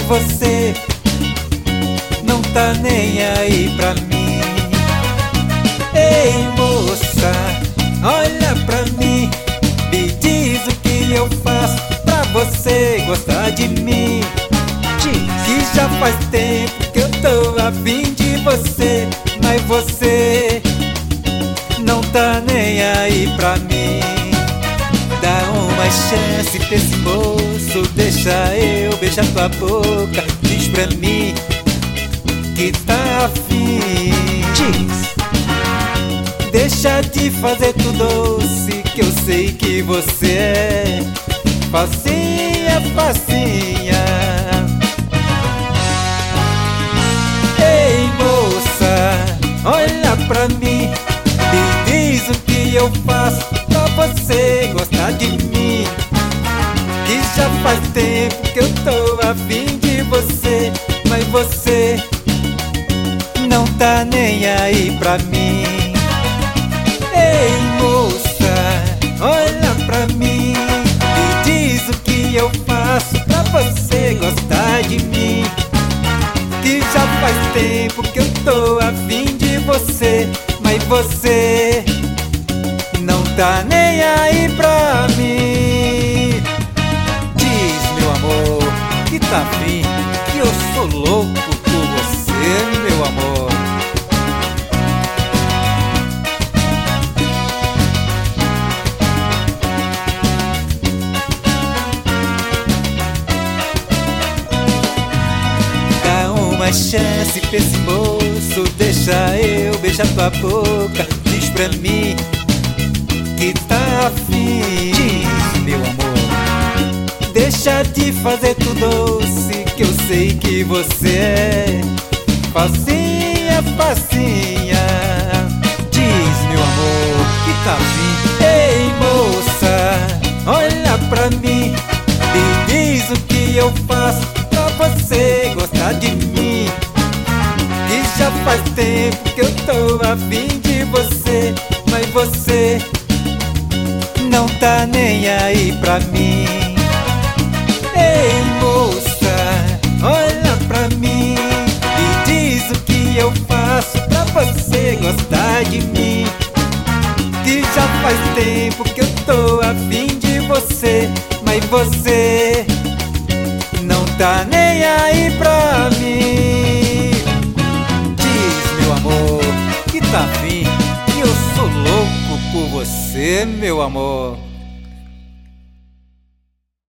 você não tá nem aí pra mim. Ei, moça, olha pra mim, me diz o que eu faço pra você gostar de mim. Que já faz tempo que eu tô a fim de você, mas você não tá nem aí pra mim. Dá uma chance pra esse moço, deixa eu beijar tua boca. Diz pra mim que tá afim. Deixa de fazer tudo doce, que eu sei que você é facinha, facinha. Ei, moça, olha pra mim, me diz o que eu faço pra você gostar de mim. Que já faz tempo que eu tô a fim de você, mas você não tá nem aí pra mim. Ei, moça, olha pra mim, me diz o que eu faço pra você gostar de mim. Que já faz tempo que eu tô a fim de você, mas você não tá nem aí pra mim. Diz, meu amor, que tá afim, que eu sou louco por você, meu amor. Uma chance pra esse moço, deixa eu beijar tua boca. Diz pra mim que tá afim. Diz, meu amor, deixa de fazer tudo doce, que eu sei que você é facinha, facinha. Diz, meu amor, que tá afim. Ei, moça, olha pra mim, me diz o que eu faço pra você gostar de mim. Que já faz tempo que eu tô a fim de você, mas você não tá nem aí pra mim. Ei, moça, olha pra mim, me diz o que eu faço pra você gostar de mim. Que já faz tempo que eu tô a fim de você, mas você não tá nem aí pra mim. Diz, meu amor, que tá afim, que eu sou louco por você, meu amor.